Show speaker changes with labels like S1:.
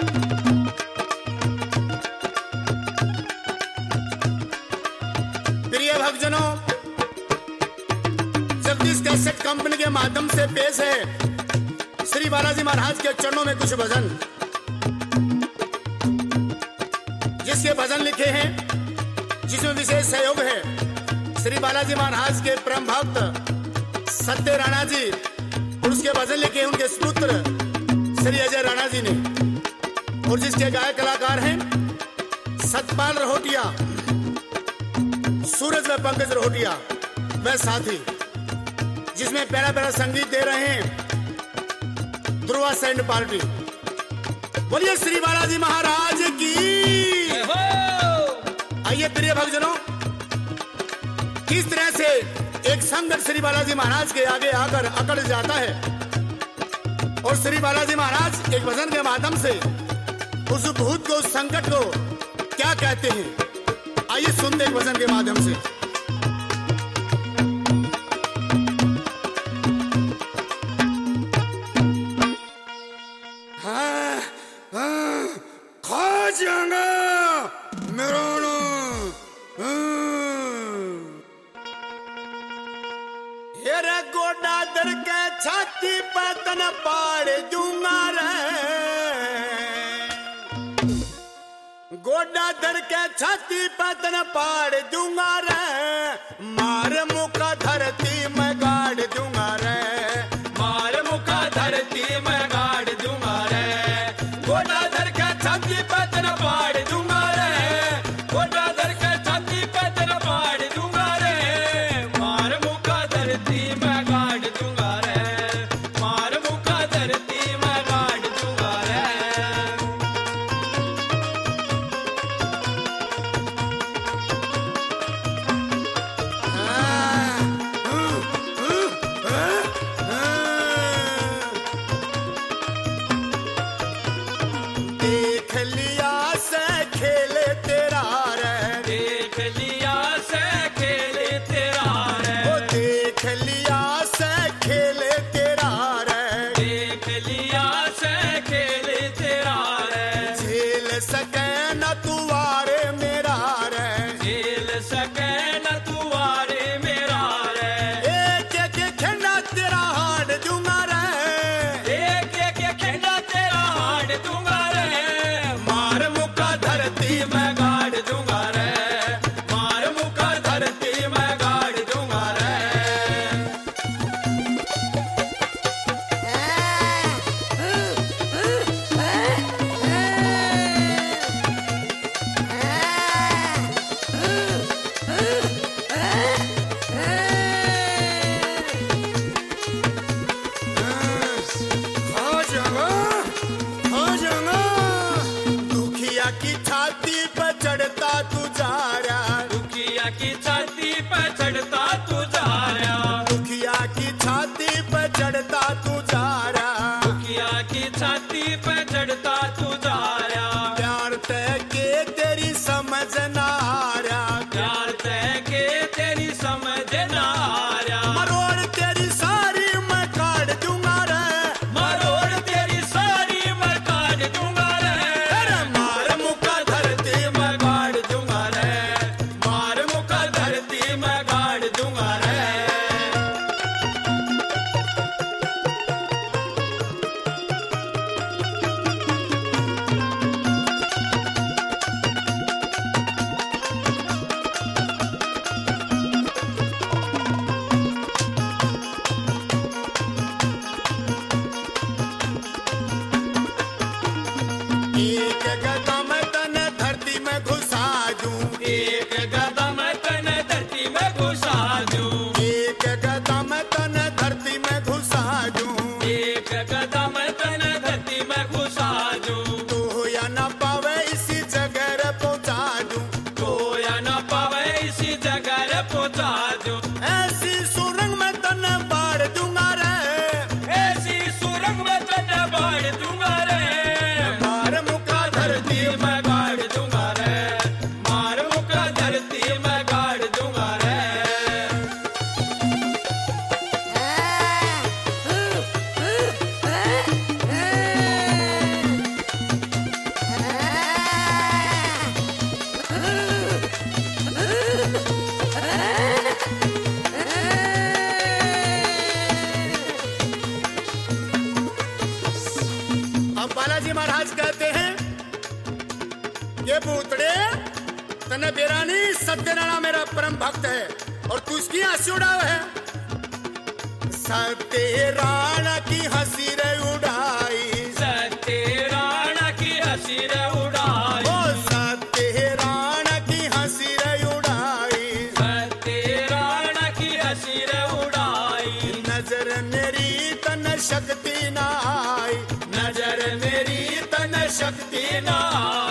S1: प्रिय भक्तजनों, Jagdish cassette company के माध्यम से पेश है श्री बालाजी महाराज के चरणों में कुछ भजन, जिसके भजन लिखे हैं, जिसमें विशेष सहयोग है श्री बालाजी महाराज के परम भक्त सत्य राणा जी, और उसके भजन लिखे हैं उनके सुपुत्र श्री अजय राणा जी ने, और जिसके गायक कलाकार हैं सतपाल रहोटिया, सूरज व पंकज रहोटिया व साथी, जिसमें प्यारा प्यारा संगीत दे रहे हैं ध्रुवा सैंड पार्टी। बोलिए श्री बालाजी महाराज की। आइए प्रिय भक्तजनों, किस तरह से एक संकट श्री बालाजी महाराज के आगे आकर अकड़ जाता है, और श्री बालाजी महाराज एक भजन के माध्यम से उस भूत को, उस संकट को क्या कहते हैं, आइए सुनते हैं भजन के माध्यम से। खा जाऊंगा मेरा हेरे गोडा दर के छाती पे तन पाड़ दूंगा रे, गोडा दर के छाती पे तन पाड़ दूंगा रे, मार मुका धरती में गाड़ दूंगा रे,
S2: मार मुका धरती में गाड़ दूंगा रे, गोडा धर के छाती पे तन पाड़ दूंगा रे, गोडा धर के छाती पे तन पाड़ दूंगा रे, मार मुका धरती में गाड़ दूंगा रे, मार मुका धरती में गाड़ दूंगा रे।
S1: देख लिया से खेले तेरा रे,
S2: देख लिया से खेले तेरा रे,
S1: ओ देख लिया से खेले तेरा रे,
S2: देख लिया से खेले तेरा रे,
S1: झेल सके न तू वारे मेरा रे,
S2: झेल सके न तुआरे मेरा रे,
S1: एक एक खेना तेरा हाड़ दूंगा रे,
S2: एक एक खेड़ा तेरा हाड़ दूंगा रे,
S1: मार मुका
S2: धरती में गाड़ दूंगा रे, मार मुका धरती में गाड़ दूंगा रे।
S1: खा जाऊंगा, खा जाऊंगा, दुखिया की छाती पर चढ़ता तू जा रहा,
S2: दुखिया की छाती पे चढ़ता तू जा रहा,
S1: दुखिया की छाती पर चढ़ता तू जा रहा,
S2: दुखिया की छाती पे चढ़ता तू जा रहा,
S1: प्यार तय के तेरी समझ ना आ रहा,
S2: प्यार तय के तेरी समझ ना आ रहा,
S1: मरोड़ तेरी सारी मैं काट दूंगा रे,
S2: मरोड़ तेरी सारी मैं काट दूंगा रे,
S1: अरे मार
S2: मुका धरती में गाड़ दूंगा रे, मार मुका धरती में गाड़ दूंगा रे।
S1: एक कदम तन धरती में घुसा दूं,
S2: एक कदम तन धरती में घुसा दूं,
S1: एक कदम तन धरती में घुसा दूं,
S2: एक कदम तन धरती में घुसा दूं,
S1: तू या न पावे इसी जगह पहुंचा दूं,
S2: कोया न पावे इसी जगह पहुंचा दूं,
S1: ऐसी सुरंग में तन बाढ़ दूंगा रे,
S2: ऐसी सुरंग में तन बाढ़ दूंगा रे,
S1: मार मुका
S2: धरती में गाड़ दूंगा रे, मार मुका धरती में गाड़ दूंगा रे।
S1: बालाजी महाराज कहते हैं ये बूतड़े तने बेरानी सत्यनारायण मेरा परम भक्त है और तू इसकी हंसी उड़ाव है। सत्यनारायण की हंसी रे उड़ाई,
S2: सत्यनारायण की हंसी रे उड़ाई,
S1: ओ सत्यनारायण की हंसी रे उड़ाई,
S2: सत्यनारायण की हंसी रे उड़ाई।
S1: नजर मेरी तन शक्ति ना आई,
S2: नजर मेरी तन शक्ति ना